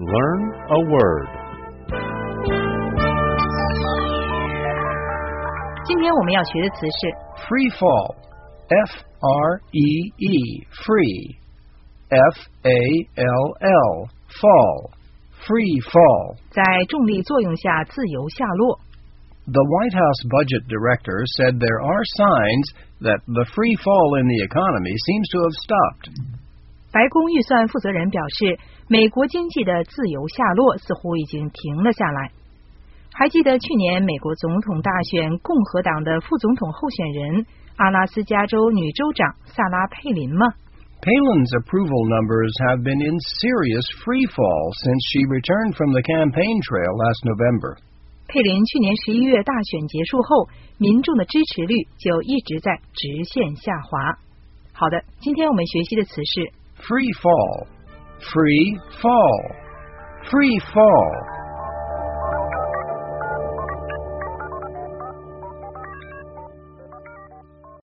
Learn a word. 今天我们要学的词是 Free fall. F-R-E-E. Free. F-A-L-L. Fall. Free fall. 在重力作用下自由下落。 The White House budget director said there are signs that the free fall in the economy seems to have stopped. 白宫预算负责人表示，美国经济的自由下落似乎已经停了下来。还记得去年美国总统大选共和党的副总统候选人阿拉斯加州女州长萨拉·佩林吗？ Palin's approval numbers have been in serious free fall since she returned from the campaign trail last November. 佩林去年11月大选结束后，民众的支持率就一直在直线下滑。好的，今天我们学习的词是 Free fall. Free fall. Free fall.